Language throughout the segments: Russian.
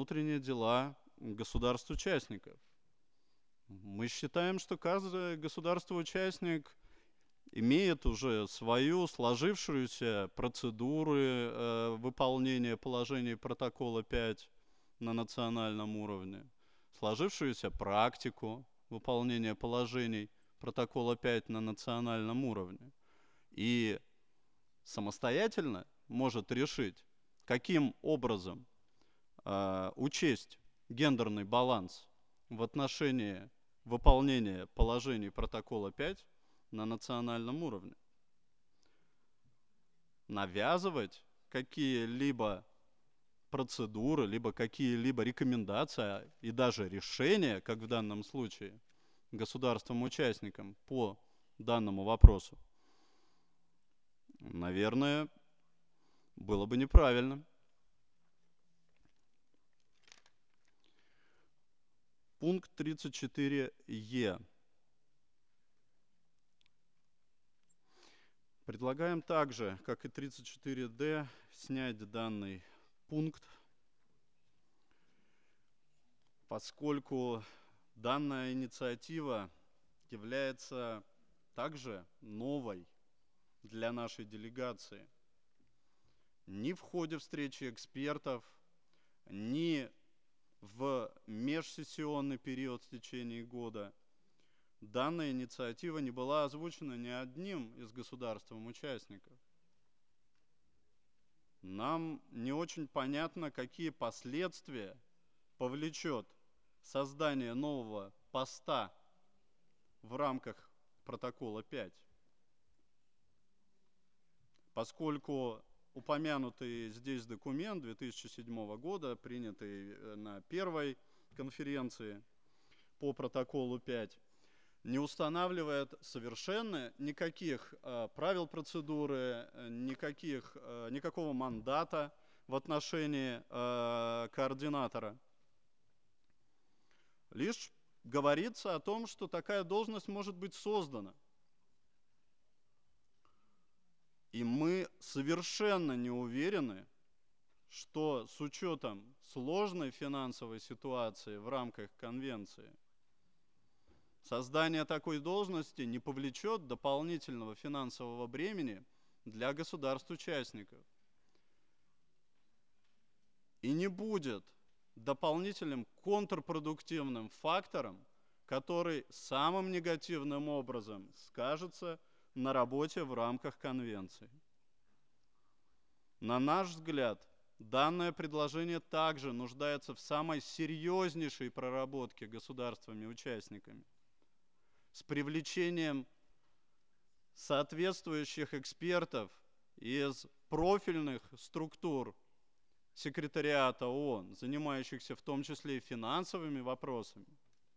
внутренние дела государств-участников. Мы считаем, что каждое государство-участник имеет уже свою сложившуюся процедуры выполнения положений протокола 5 на национальном уровне, сложившуюся практику выполнения положений протокола 5 на национальном уровне. И самостоятельно может решить, каким образом учесть гендерный баланс в отношении выполнения положений протокола 5 на национальном уровне. Навязывать какие-либо процедуры, либо какие-либо рекомендации и даже решения, как в данном случае, государствам-участникам по данному вопросу, наверное, было бы неправильно. Пункт 34Е. Предлагаем также, как и 34Д, снять данный пункт, поскольку данная инициатива является также новой для нашей делегации. Ни в ходе встречи экспертов, ни в межсессионный период в течение года данная инициатива не была озвучена ни одним из государств-участников. Нам не очень понятно, какие последствия повлечет создание нового поста в рамках протокола 5, поскольку упомянутый здесь документ 2007 года, принятый на первой конференции по протоколу 5, не устанавливает совершенно никаких правил процедуры, никакого мандата в отношении координатора. Лишь говорится о том, что такая должность может быть создана. И мы совершенно не уверены, что с учетом сложной финансовой ситуации в рамках конвенции создание такой должности не повлечет дополнительного финансового бремени для государств-участников и не будет дополнительным контрпродуктивным фактором, который самым негативным образом скажется на работе в рамках конвенции. На наш взгляд, данное предложение также нуждается в самой серьезнейшей проработке государствами-участниками с привлечением соответствующих экспертов из профильных структур секретариата ООН, занимающихся в том числе и финансовыми вопросами.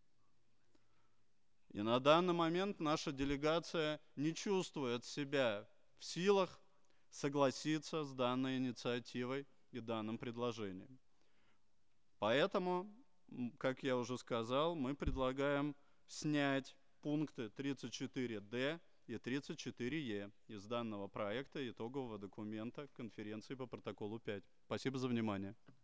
И на данный момент наша делегация не чувствует себя в силах согласиться с данной инициативой и данным предложением. Поэтому, как я уже сказал, мы предлагаем снять пункты 34Д и 34Е из данного проекта итогового документа конференции по протоколу 5. Спасибо за внимание.